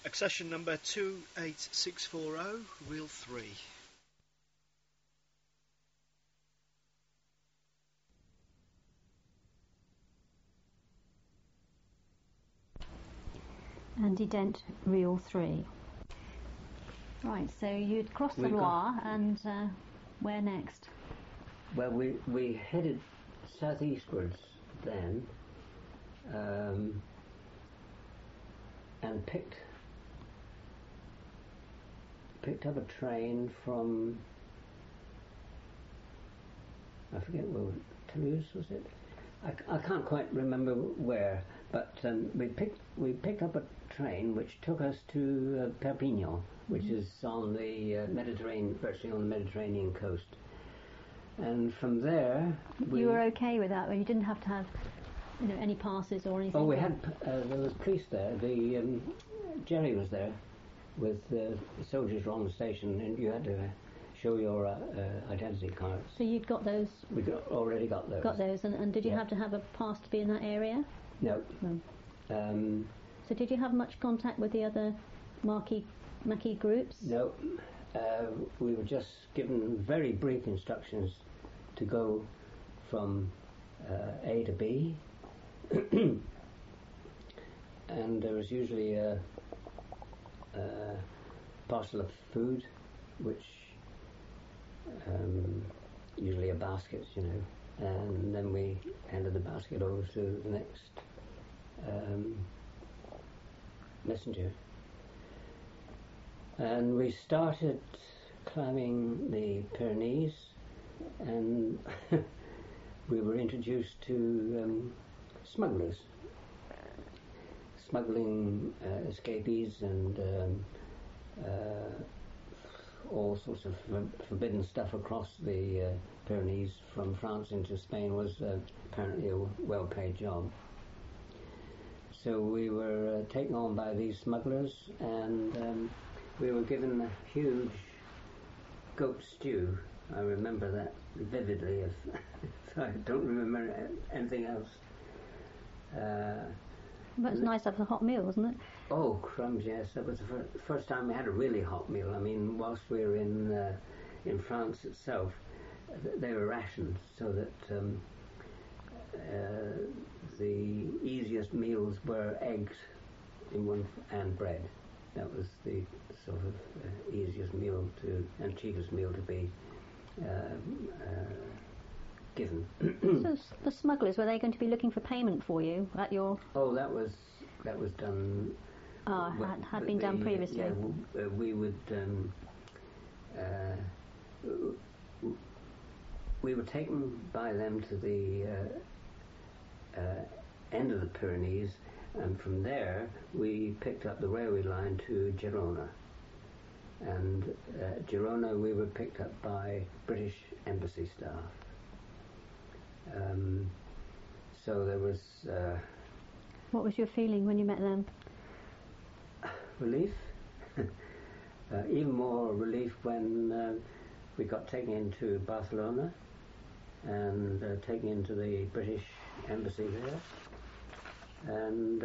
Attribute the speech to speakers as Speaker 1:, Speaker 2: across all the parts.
Speaker 1: Accession number 28640, reel 3.
Speaker 2: Andy Dent, reel 3. Right, so you'd crossed the Loire, and where next?
Speaker 3: Well, we headed southeastwards then, and picked up a train from, I forget where, Toulouse was it? I can't quite remember where, but we picked up a train which took us to Perpignan, which is on the Mediterranean, virtually on the Mediterranean coast. And from there,
Speaker 2: you were okay with that? You didn't have to have, any passes or anything?
Speaker 3: Oh, we had. There was police there. The Jerry was there with the soldiers on the station, and you had to show your identity cards.
Speaker 2: So you'd got those?
Speaker 3: We already got those.
Speaker 2: Got those, and did you have to have a pass to be in that area?
Speaker 3: No.
Speaker 2: So did you have much contact with the other Maquis groups?
Speaker 3: No. We were just given very brief instructions to go from A to B, and there was usually a parcel of food, which usually a basket, and then we handed the basket over to the next messenger. And we started climbing the Pyrenees, and we were introduced to smugglers, smuggling escapees and all sorts of forbidden stuff across the Pyrenees from France into Spain was apparently a well-paid job. So we were taken on by these smugglers, and we were given a huge goat stew. I remember that vividly. I don't remember anything else.
Speaker 2: But it's nice to have a hot meal, wasn't it?
Speaker 3: Oh, crumbs, yes. That was the first time we had a really hot meal. I mean, whilst we were in France itself, they were rationed so that the easiest meals were eggs and bread. That was the sort of easiest meal and cheapest meal to be given.
Speaker 2: So the smugglers, were they going to be looking for payment for you at your?
Speaker 3: Oh, that was done.
Speaker 2: Had been done previously.
Speaker 3: Yeah, we would. We were taken by them to the end of the Pyrenees, and from there we picked up the railway line to Girona. And Girona, we were picked up by British embassy staff. So there was.
Speaker 2: What was your feeling when you met them?
Speaker 3: Relief. Even more relief when we got taken into Barcelona and taken into the British embassy there, and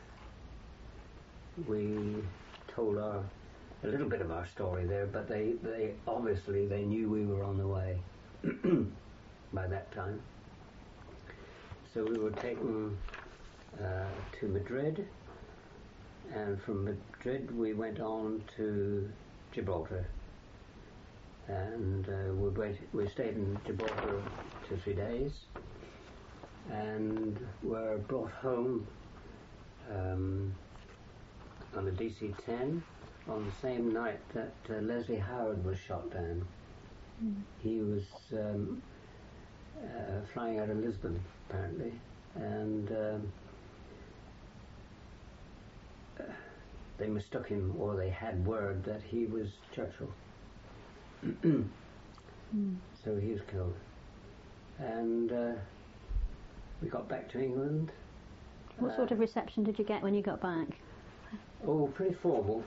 Speaker 3: we told a little bit of our story there, but they obviously knew we were on the way by that time. So we were taken to Madrid, and from Madrid we went on to Gibraltar, and we stayed in Gibraltar 2-3 days, and were brought home on the DC-10 on the same night that Leslie Howard was shot down. He was flying out of Lisbon, apparently, and they mistook him, or they had word that he was Churchill. So he was killed. And we got back to England.
Speaker 2: What sort of reception did you get when you got back?
Speaker 3: Oh, pretty formal.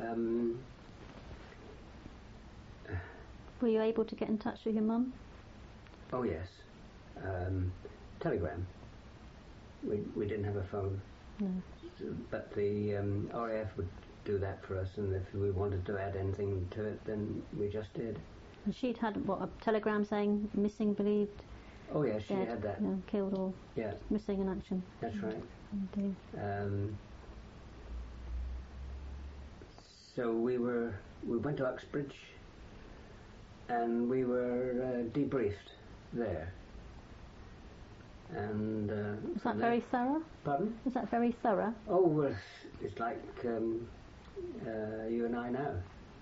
Speaker 2: Were you able to get in touch with your mum?
Speaker 3: Oh, yes. Telegram. We didn't have a phone.
Speaker 2: No.
Speaker 3: But the RAF would do that for us, and if we wanted to add anything to it, then we just did.
Speaker 2: And she'd had a telegram saying missing, believed,
Speaker 3: Oh yeah, she
Speaker 2: dead,
Speaker 3: had that.
Speaker 2: killed or
Speaker 3: Yeah,
Speaker 2: missing in action.
Speaker 3: that's right.
Speaker 2: Indeed.
Speaker 3: So we went to Uxbridge, and we were debriefed there. And
Speaker 2: Was that very thorough?
Speaker 3: Pardon?
Speaker 2: Was that very thorough?
Speaker 3: Oh, well, it's like you and I now.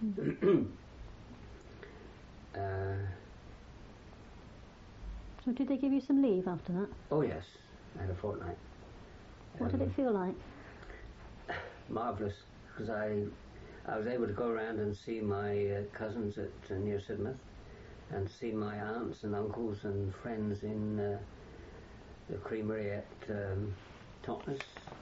Speaker 2: So did they give you some leave after that?
Speaker 3: Oh yes, I had a fortnight.
Speaker 2: What did it feel like?
Speaker 3: Marvellous, because I was able to go around and see my cousins at near Sidmouth, and see my aunts and uncles and friends in the creamery at Totnes.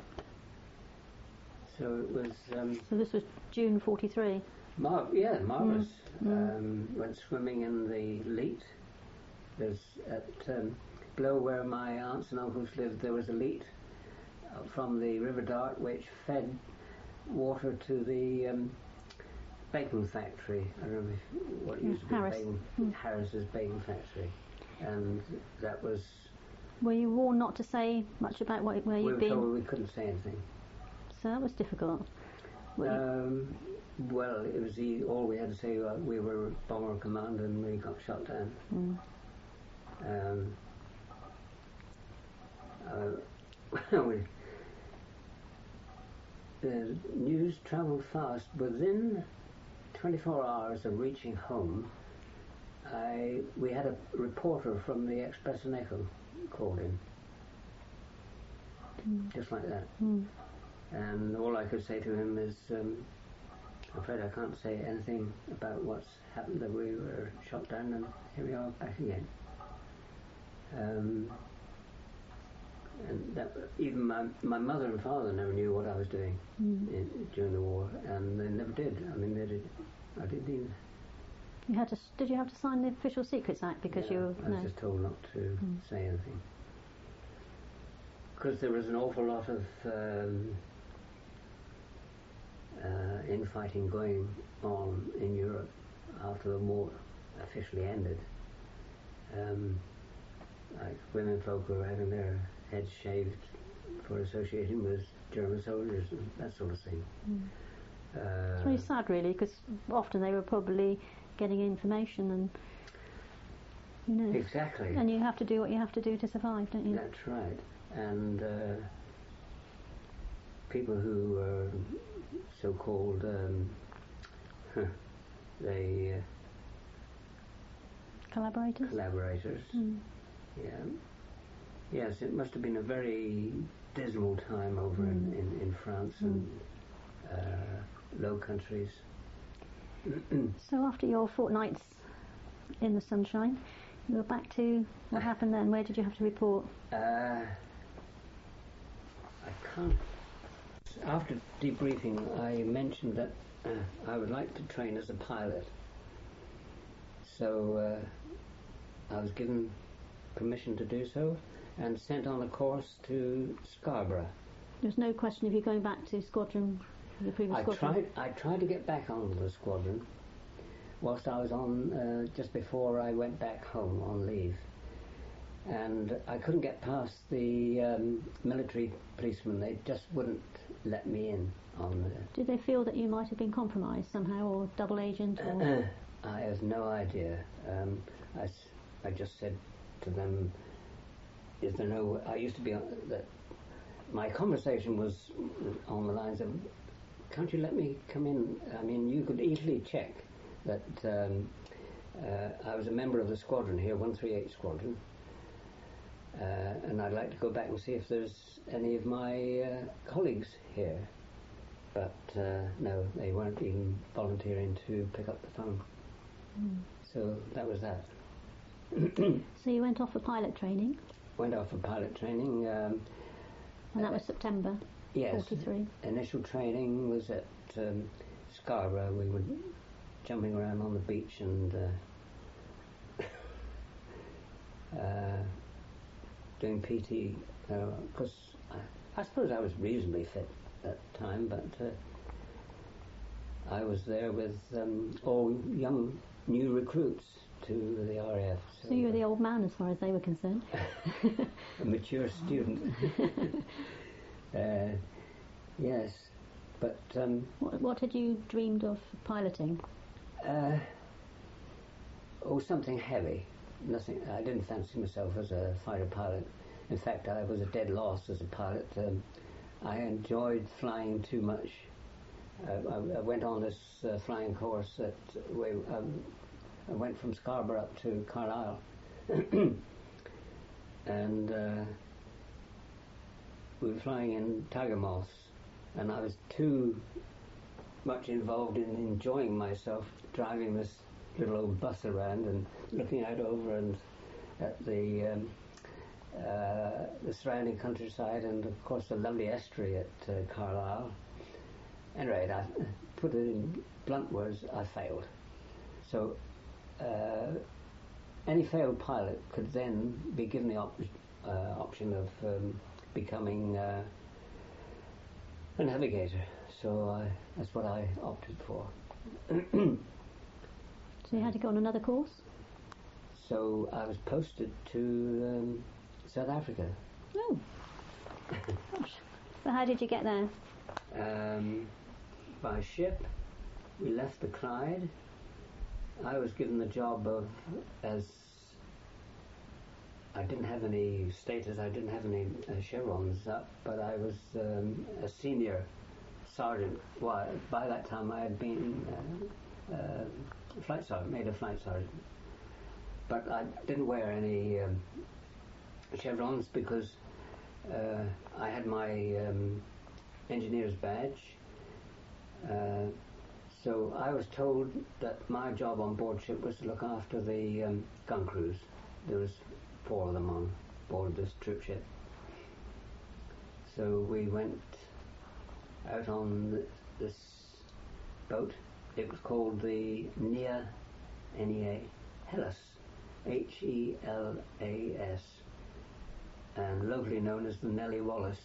Speaker 3: So it was.
Speaker 2: So this was June 43.
Speaker 3: Marvellous. Went swimming in the Leat. There's at below where my aunts and uncles lived, there was a Leat from the River Dart, which fed water to the bacon factory. I don't know what used to be Harris's bacon factory, and that was.
Speaker 2: Were you warned not to say much about where you'd been?
Speaker 3: We were told we couldn't say anything.
Speaker 2: So that was difficult.
Speaker 3: Well, it was all we had to say. We were bomber command and we got shot down. The news travelled fast. Within 24 hours of reaching home, we had a reporter from the Express and Echo called in, just like that. And all I could say to him is, I'm afraid I can't say anything about what's happened, that we were shot down, and here we are back again. And that, even my mother and father never knew what I was doing during the war, and they never did. I mean, I didn't either.
Speaker 2: Did you have to sign the Official Secrets Act because
Speaker 3: I was just told not to say anything, because there was an awful lot of infighting going on in Europe after the war officially ended. Like women folk were having their heads shaved for associating with German soldiers and that sort of thing.
Speaker 2: It's really sad, really, because often they were probably getting information and
Speaker 3: exactly.
Speaker 2: And you have to do what you have to do to survive, don't you?
Speaker 3: That's right. And people who are so-called collaborators. Yes, it must have been a very dismal time over in France and Low Countries.
Speaker 2: So after your fortnights in the sunshine, you were back to what happened then? Where did you have to report?
Speaker 3: I can't. After debriefing, I mentioned that I would like to train as a pilot. So I was given permission to do so and sent on a course to Scarborough.
Speaker 2: There's no question of you going back to squadron, the previous squadron?
Speaker 3: I tried to get back onto the squadron whilst I was on, just before I went back home on leave. And I couldn't get past the military policemen. They just wouldn't let me in on the...
Speaker 2: Did they feel that you might have been compromised somehow, or double agent? Or?
Speaker 3: I have no idea. I just said to them, is there no... I used to be... my conversation was on the lines of, can't you let me come in? I mean, you could easily check that I was a member of the squadron here, 138 Squadron, and I'd like to go back and see if there's any of my colleagues here. But no, they weren't even volunteering to pick up the phone. So that was that.
Speaker 2: So you went off for pilot training?
Speaker 3: Went off for pilot training.
Speaker 2: And that was September 43?
Speaker 3: Initial training was at Scarborough. We were jumping around on the beach and doing PT, because I suppose I was reasonably fit at the time, but I was there with all young new recruits to the RAF.
Speaker 2: So you were the old man as far as they were concerned.
Speaker 3: A mature student. Yes, but
Speaker 2: what had you dreamed of piloting?
Speaker 3: Something heavy. Nothing. I didn't fancy myself as a fighter pilot. In fact, I was a dead loss as a pilot. I enjoyed flying too much. I went on this flying course I went from Scarborough up to Carlisle, and we were flying in tiger moths, and I was too much involved in enjoying myself driving this little old bus around and looking out over and at the surrounding countryside and of course the lovely estuary at Carlisle. Anyway, I put it in blunt words, I failed. So any failed pilot could then be given the option of becoming a navigator. So that's what I opted for.
Speaker 2: So you had to go on another course?
Speaker 3: So I was posted to South Africa.
Speaker 2: Oh. Gosh. So how did you get there?
Speaker 3: By ship. We left the Clyde. I was given the job as I didn't have any status, I didn't have any chevrons up, but I was a senior sergeant. Well, by that time I had been flight sergeant, made a flight sergeant. But I didn't wear any chevrons because I had my engineer's badge. So I was told that my job on board ship was to look after the gun crews. There was 4 of them on board this troop ship. So we went out on this boat. It was called the NEA, N-E-A, Hellas, H-E-L-A-S, and locally known as the Nellie Wallace.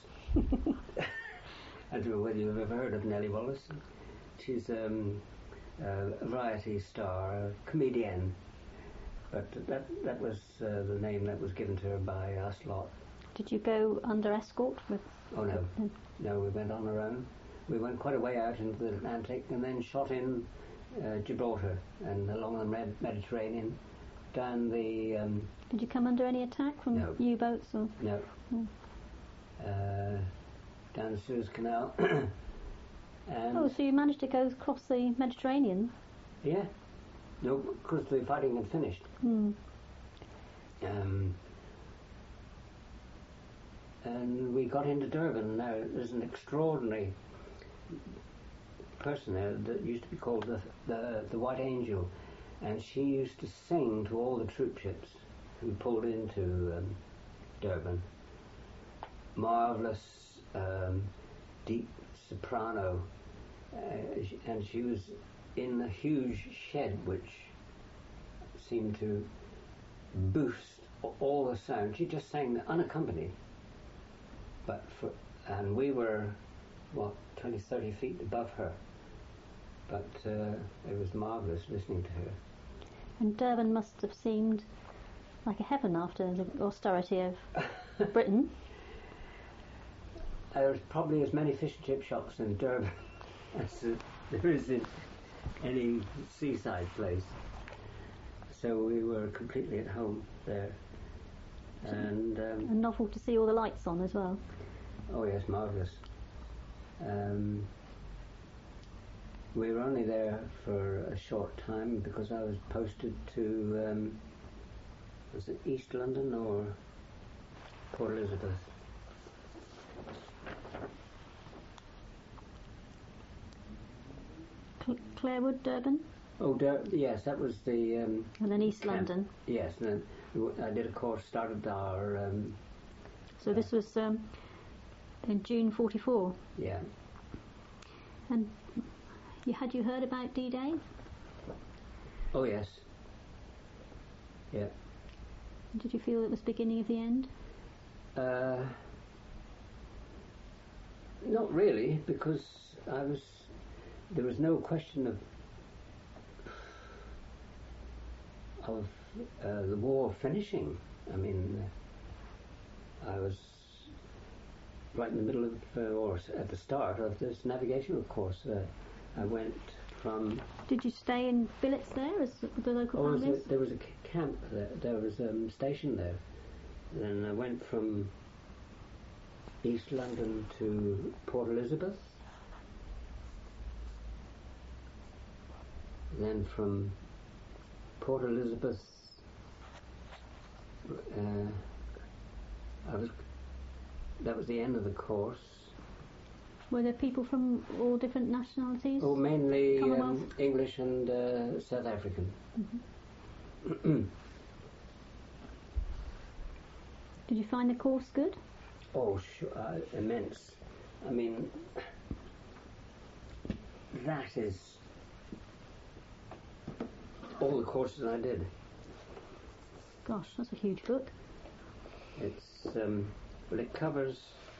Speaker 3: I don't know whether you've ever heard of Nellie Wallace. She's a variety star, a comedienne, but that was the name that was given to her by us lot.
Speaker 2: Did you go under escort with?
Speaker 3: Oh no, no, we went on our own. We went quite a way out into the Atlantic and then shot in Gibraltar and along the Mediterranean, down the...
Speaker 2: Did you come under any attack from U-boats? Or?
Speaker 3: No. Down the Suez Canal. And
Speaker 2: so you managed to go across the Mediterranean?
Speaker 3: Yeah. No, because the fighting had finished. And we got into Durban. Now, there's an extraordinary person there that used to be called the White Angel, and she used to sing to all the troop ships who pulled into Durban. Marvellous, deep soprano, and she was in a huge shed which seemed to boost all the sound. She just sang unaccompanied, and we were 20-30 feet above her, but it was marvellous listening to her.
Speaker 2: And Durban must have seemed like a heaven after the austerity of Britain.
Speaker 3: There's probably as many fish and chip shops in Durban as there is in any seaside place. So we were completely at home there. And
Speaker 2: novel to see all the lights on as well.
Speaker 3: Oh yes, marvellous. We were only there for a short time because I was posted to, was it East London or Port Elizabeth?
Speaker 2: Clarewood, Durban?
Speaker 3: Oh, yes, that was the...
Speaker 2: and then East
Speaker 3: camp.
Speaker 2: London.
Speaker 3: Yes, and then I did a course, started our...
Speaker 2: so this was in June 44?
Speaker 3: Yeah.
Speaker 2: And had you heard about D-Day?
Speaker 3: Oh, yes. Yeah.
Speaker 2: Did you feel it was beginning of the end?
Speaker 3: Not really, because I was there was no question of the war finishing. I mean, I was right in the middle of, or at the start of this navigational course. I went from...
Speaker 2: Did you stay in billets there as the local families?
Speaker 3: There was a camp there. There was a station there. Then I went from East London to Port Elizabeth. Then from Port Elizabeth, that was the end of the course.
Speaker 2: Were there people from all different nationalities?
Speaker 3: Oh, mainly English and South African.
Speaker 2: Mm-hmm. Did you find the course good?
Speaker 3: Oh, sure, immense. I mean, that is all the courses I did.
Speaker 2: Gosh, that's a huge book.
Speaker 3: It's well, it covers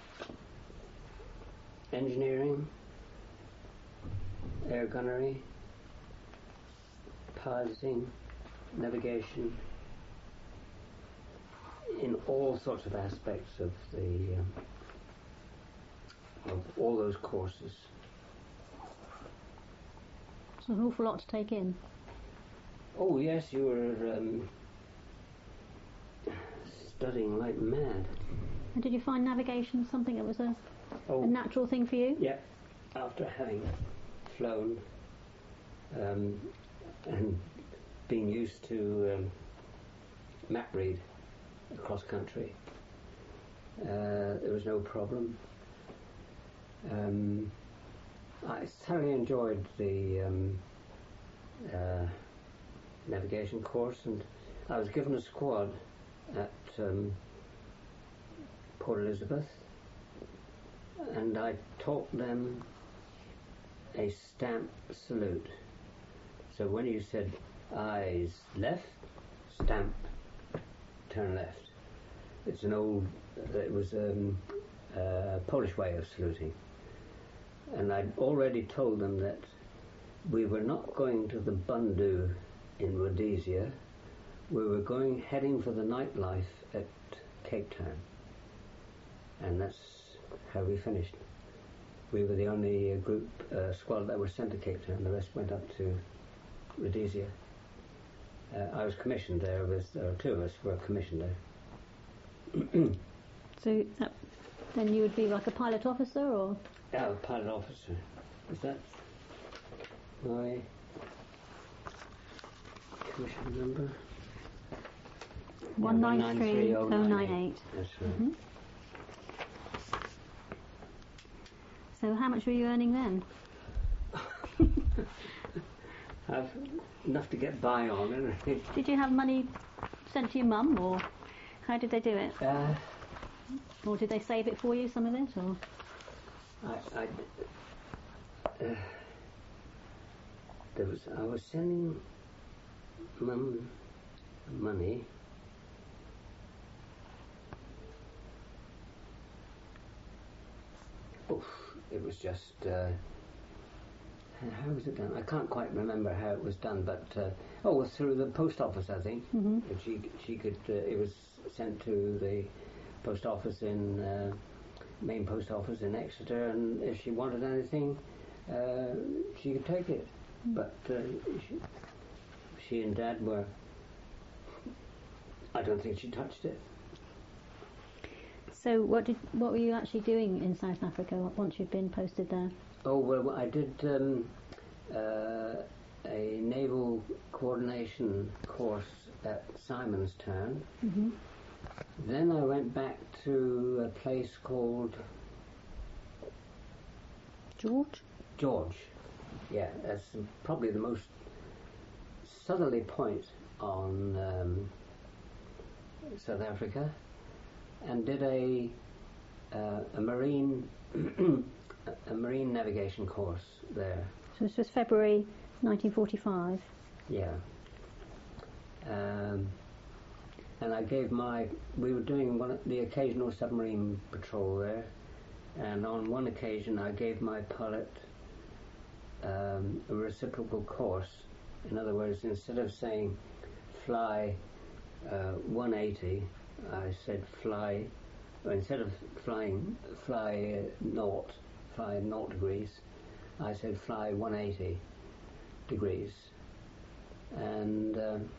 Speaker 3: engineering, air gunnery, piloting, navigation, in all sorts of aspects of the of all those courses.
Speaker 2: It's an awful lot to take in.
Speaker 3: Oh yes, you were studying like mad.
Speaker 2: And did you find navigation something that was a natural thing for you?
Speaker 3: Yeah, after having flown and being used to map read across country, there was no problem. I thoroughly enjoyed the navigation course, and I was given a squad at Port Elizabeth, and I taught them a stamp salute. So when you said eyes left, stamp, turn left. It was a Polish way of saluting. And I'd already told them that we were not going to the Bundu in Rhodesia. We were heading for the nightlife at Cape Town. And that's how we finished. We were the only squad that was sent to Cape Town. The rest went up to Rhodesia. I was commissioned there two of us were commissioned there.
Speaker 2: So then you would be like a pilot officer, or?
Speaker 3: Yeah, a pilot officer. Is that my commission number?
Speaker 2: 193098.
Speaker 3: That's right.
Speaker 2: Mm-hmm. So how much were you earning then?
Speaker 3: I've enough to get by on, isn't
Speaker 2: Did you have money sent to your mum, or how did they do it? Or did they save it for you, some of it, or?
Speaker 3: I was sending Mum money. It was just how was it done? I can't quite remember how it was done, but through the post office, I think.
Speaker 2: Mm-hmm.
Speaker 3: She could. It was sent to the post office in main post office in Exeter, and if she wanted anything, she could take it. Mm. But she and Dad were. I don't think she touched it.
Speaker 2: So what were you actually doing in South Africa once you'd been posted there?
Speaker 3: Oh, well, I did a naval coordination course at Simonstown.
Speaker 2: Mm-hmm.
Speaker 3: Then I went back to a place called George. Yeah, that's probably the most southerly point on South Africa, and did a marine a marine navigation course there.
Speaker 2: So this was February 1945.
Speaker 3: Yeah. And I gave we were doing the occasional submarine patrol there, and on one occasion I gave my pilot a reciprocal course. In other words, instead of saying fly 180, I said fly, or instead of fly 0 degrees, I said fly 180 degrees. And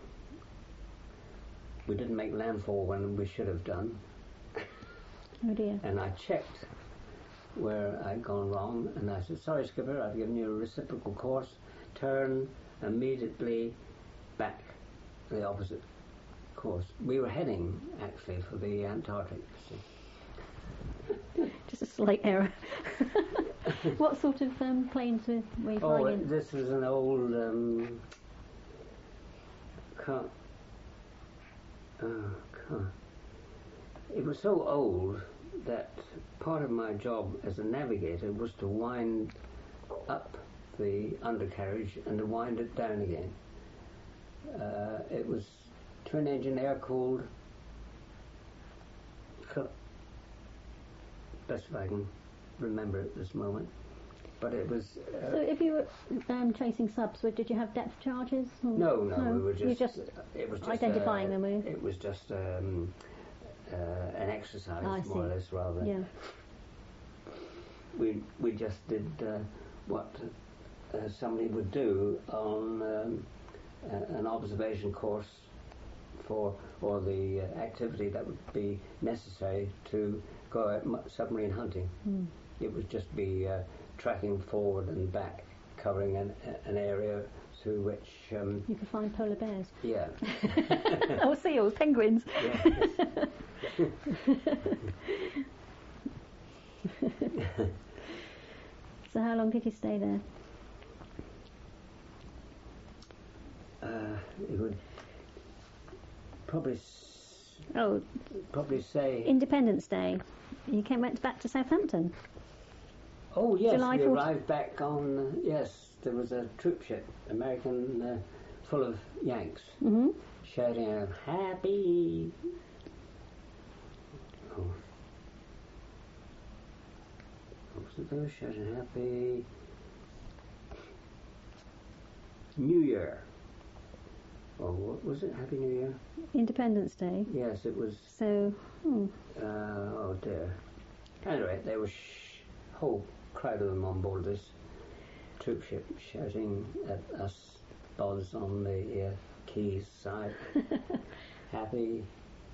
Speaker 3: we didn't make landfall when we should have done.
Speaker 2: Oh dear.
Speaker 3: And I checked where I'd gone wrong, and I said, sorry skipper, I've given you a reciprocal course, turn immediately back the opposite course. We were heading actually for the Antarctic.
Speaker 2: Just a slight error. What sort of planes were you flying in?
Speaker 3: This was an old car. It was so old that part of my job as a navigator was to wind up the undercarriage and to wind it down again. It was twin-engine air-cooled. Best if I can remember at this moment. But it was...
Speaker 2: so if you were chasing subs, did you have depth charges?
Speaker 3: No, we were just...
Speaker 2: it was just identifying them, were you?
Speaker 3: It was just an exercise, more or less, rather.
Speaker 2: Yeah.
Speaker 3: We just did what somebody would do on an observation course or the activity that would be necessary to go out submarine hunting. It would just be tracking forward and back, covering an area through which...
Speaker 2: you could find polar bears.
Speaker 3: Yeah.
Speaker 2: Or seals, penguins.
Speaker 3: Yeah.
Speaker 2: So how long did you stay there?
Speaker 3: It would probably say...
Speaker 2: Independence Day. You went back to Southampton.
Speaker 3: Oh yes,
Speaker 2: July
Speaker 3: we arrived back on... yes, there was a troop ship, American, full of Yanks, shouting out, happy... Oh. What was it they were shouting? Happy... New Year. Oh, what was it? Happy New Year?
Speaker 2: Independence Day.
Speaker 3: Yes, it was...
Speaker 2: So...
Speaker 3: oh dear. Anyway, there was a whole crowd of them on board this troop ship shouting at us bods on the quays side. Happy...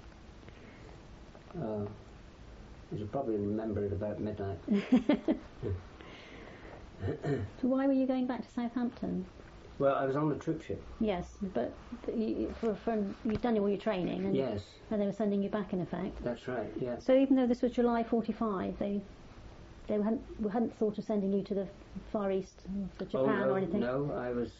Speaker 3: you should probably remember it about midnight.
Speaker 2: So why were you going back to Southampton?
Speaker 3: Well, I was on the troop ship.
Speaker 2: Yes, but you'd done all your training, and,
Speaker 3: yes.
Speaker 2: And they were sending you back, in effect.
Speaker 3: That's right, yeah.
Speaker 2: So even though this was July 45, they hadn't thought of sending you to the Far East, to Japan or anything?
Speaker 3: No, I was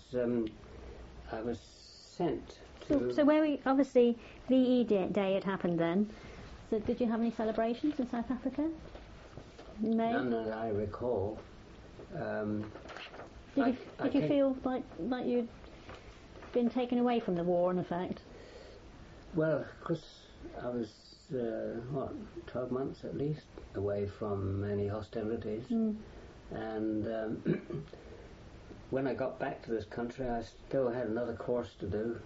Speaker 3: sent to...
Speaker 2: So where obviously VE Day had happened then. So did you have any celebrations in South Africa in May?
Speaker 3: None that I recall.
Speaker 2: Did you feel like you'd been taken away from the war, in effect?
Speaker 3: Well, because I was, 12 months at least away from any hostilities. And when I got back to this country, I still had another course to do.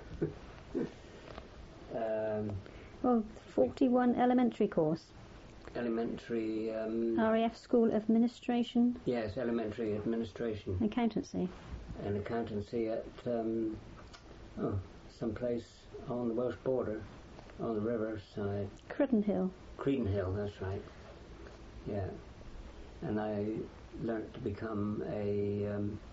Speaker 2: Well, 41 elementary course.
Speaker 3: Elementary...
Speaker 2: RAF School of Administration?
Speaker 3: Yes, elementary administration.
Speaker 2: Accountancy.
Speaker 3: And accountancy at some place on the Welsh border, on the river side.
Speaker 2: Credenhill.
Speaker 3: Credenhill, that's right. Yeah. And I learnt to become a...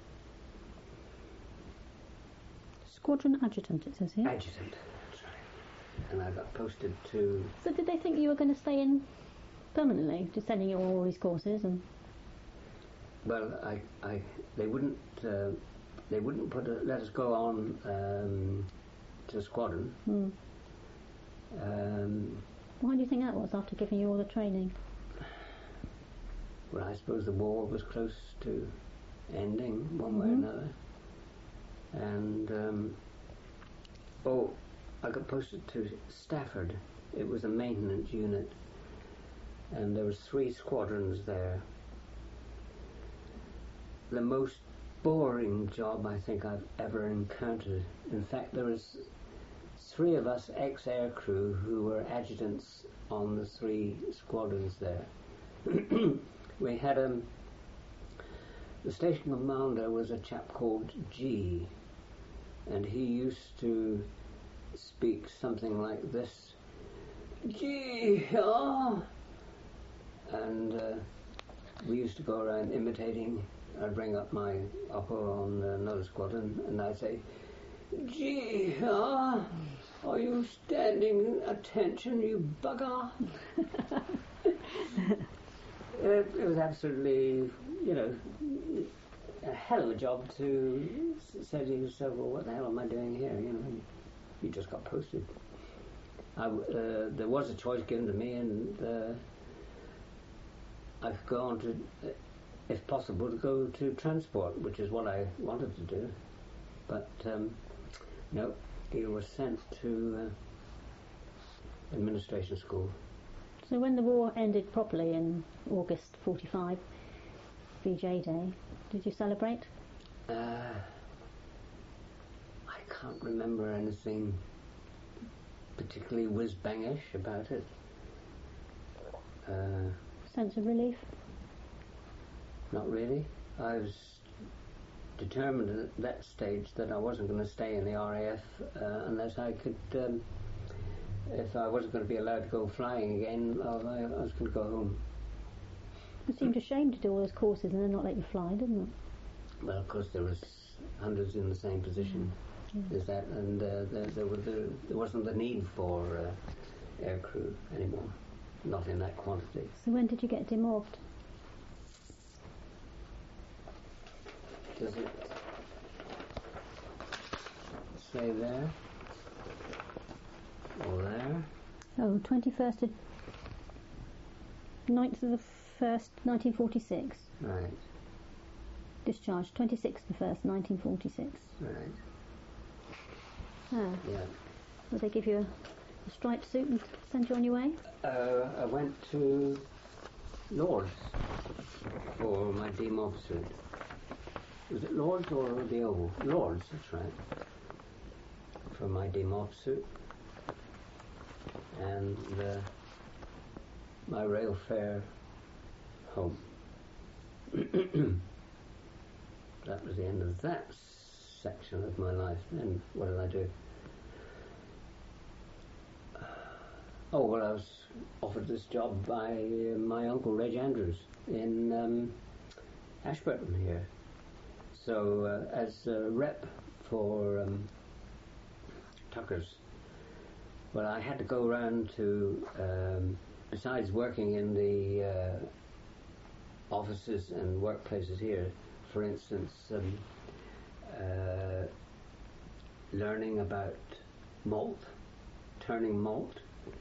Speaker 2: Squadron adjutant, it says here.
Speaker 3: Adjutant, that's right. And I got posted to...
Speaker 2: So did they think you were going to stay in permanently, just sending you all these courses? And
Speaker 3: well, they wouldn't let us go on to the squadron.
Speaker 2: Why do you think that was, after giving you all the training?
Speaker 3: Well, I suppose the war was close to ending, one way or another. And I got posted to Stafford. It was a maintenance unit, and there was 3 squadrons there. The most boring job I think I've ever encountered. In fact, there was 3 of us ex-air crew who were adjutants on the 3 squadrons there. We had the station commander was a chap called G, and he used to speak something like this: G, ah! And we used to go around imitating. I'd bring up my upper on another squadron, and I'd say, Gee, are you standing attention, you bugger? It was absolutely, a hell of a job to say to yourself, well, what the hell am I doing here? You just got posted. There was a choice given to me, and I could go on to, if possible, to go to transport, which is what I wanted to do. But no, he was sent to administration school.
Speaker 2: So when the war ended properly in August 45, VJ Day, did you celebrate?
Speaker 3: I can't remember anything particularly whiz-bangish about it.
Speaker 2: Sense of relief?
Speaker 3: Not really. I was determined at that stage that I wasn't going to stay in the RAF unless I could, if I wasn't going to be allowed to go flying again, I was going to go home.
Speaker 2: It seemed a shame to do all those courses and then not let you fly, didn't it?
Speaker 3: Well, of course, there was hundreds in the same position as that, and there wasn't the need for air crew anymore, not in that quantity.
Speaker 2: So when did you get demobbed?
Speaker 3: Does it say there? Or there?
Speaker 2: Oh, 21st of 9th of the 1st, 1946.
Speaker 3: Right.
Speaker 2: Discharged 26th of the 1st, 1946.
Speaker 3: Right.
Speaker 2: Ah.
Speaker 3: Yeah.
Speaker 2: Did they give you a striped suit and send you on your way?
Speaker 3: I went to Lord's for my demob suit. Was it Lord's or the Oval? Lord's, that's right. For my demob suit. And my rail fare home. That was the end of that section of my life. Then what did I do? Oh, well, I was offered this job by my uncle Reg Andrews in Ashburton here. So as a rep for Tucker's, well, I had to go around to, besides working in the offices and workplaces here, for instance, learning about malt, turning malt,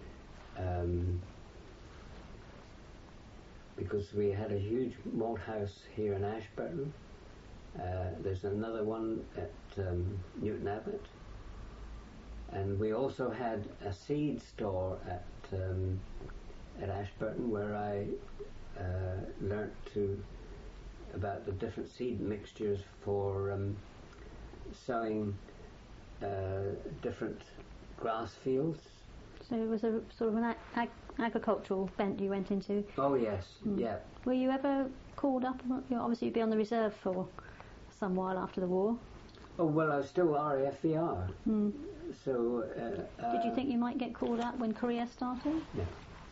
Speaker 3: because we had a huge malt house here in Ashburton. There's another one at Newton Abbot, and we also had a seed store at Ashburton where I learnt about the different seed mixtures for sowing different grass fields.
Speaker 2: So it was a sort of an agricultural bent you went into?
Speaker 3: Oh yes, yeah.
Speaker 2: Were you ever called up? Obviously you'd be on the reserve for some while after the war.
Speaker 3: Oh, well, I was still RAF-VR. So...
Speaker 2: did you think you might get called up when Korea started?
Speaker 3: No.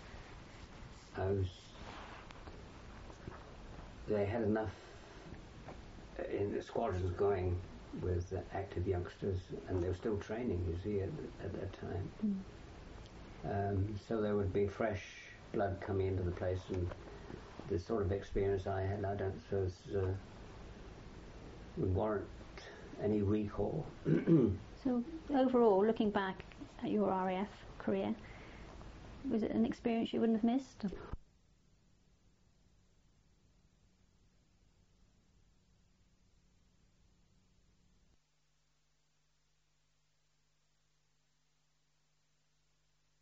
Speaker 3: They had enough in the squadrons going with active youngsters, and they were still training, you see, at that time. So there would be fresh blood coming into the place, and the sort of experience I had, I don't suppose would warrant any recall.
Speaker 2: So overall, looking back at your RAF career, was it an experience you wouldn't have missed?